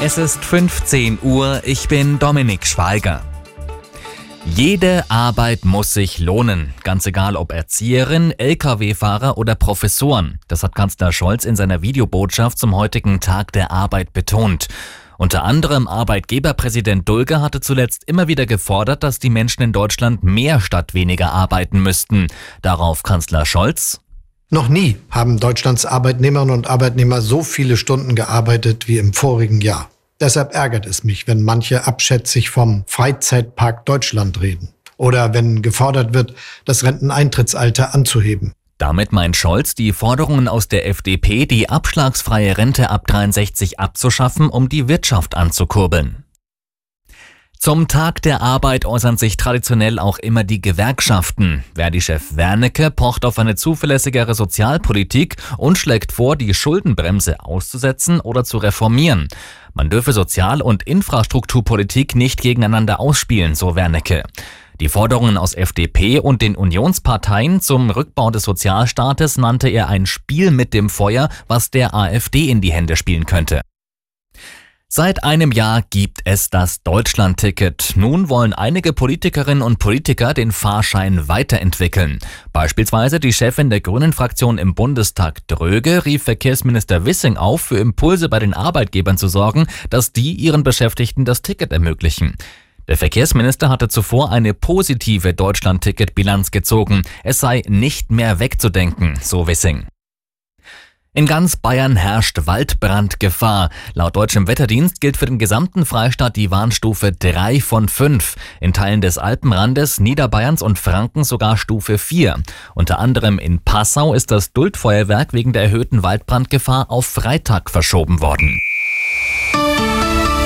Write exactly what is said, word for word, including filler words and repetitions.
Es ist fünfzehn Uhr, ich bin Dominik Schweiger. Jede Arbeit muss sich lohnen, ganz egal ob Erzieherin, L K W-Fahrer oder Professoren. Das hat Kanzler Scholz in seiner Videobotschaft zum heutigen Tag der Arbeit betont. Unter anderem Arbeitgeberpräsident Dulger hatte zuletzt immer wieder gefordert, dass die Menschen in Deutschland mehr statt weniger arbeiten müssten. Darauf Kanzler Scholz: Noch nie haben Deutschlands Arbeitnehmerinnen und Arbeitnehmer so viele Stunden gearbeitet wie im vorigen Jahr. Deshalb ärgert es mich, wenn manche abschätzig vom Freizeitpark Deutschland reden oder wenn gefordert wird, das Renteneintrittsalter anzuheben. Damit meint Scholz die Forderungen aus der F D P, die abschlagsfreie Rente ab dreiundsechzig abzuschaffen, um die Wirtschaft anzukurbeln. Zum Tag der Arbeit äußern sich traditionell auch immer die Gewerkschaften. Verdi-Chef Wernicke pocht auf eine zuverlässigere Sozialpolitik und schlägt vor, die Schuldenbremse auszusetzen oder zu reformieren. Man dürfe Sozial- und Infrastrukturpolitik nicht gegeneinander ausspielen, so Wernicke. Die Forderungen aus F D P und den Unionsparteien zum Rückbau des Sozialstaates nannte er ein Spiel mit dem Feuer, was der AfD in die Hände spielen könnte. Seit einem Jahr gibt es das Deutschlandticket. Nun wollen einige Politikerinnen und Politiker den Fahrschein weiterentwickeln. Beispielsweise die Chefin der Grünen-Fraktion im Bundestag Dröge rief Verkehrsminister Wissing auf, für Impulse bei den Arbeitgebern zu sorgen, dass die ihren Beschäftigten das Ticket ermöglichen. Der Verkehrsminister hatte zuvor eine positive Deutschlandticket-Bilanz gezogen. Es sei nicht mehr wegzudenken, so Wissing. In ganz Bayern herrscht Waldbrandgefahr. Laut deutschem Wetterdienst gilt für den gesamten Freistaat die Warnstufe drei von fünf. In Teilen des Alpenrandes, Niederbayerns und Franken sogar Stufe vier. Unter anderem in Passau ist das Duldfeuerwerk wegen der erhöhten Waldbrandgefahr auf Freitag verschoben worden.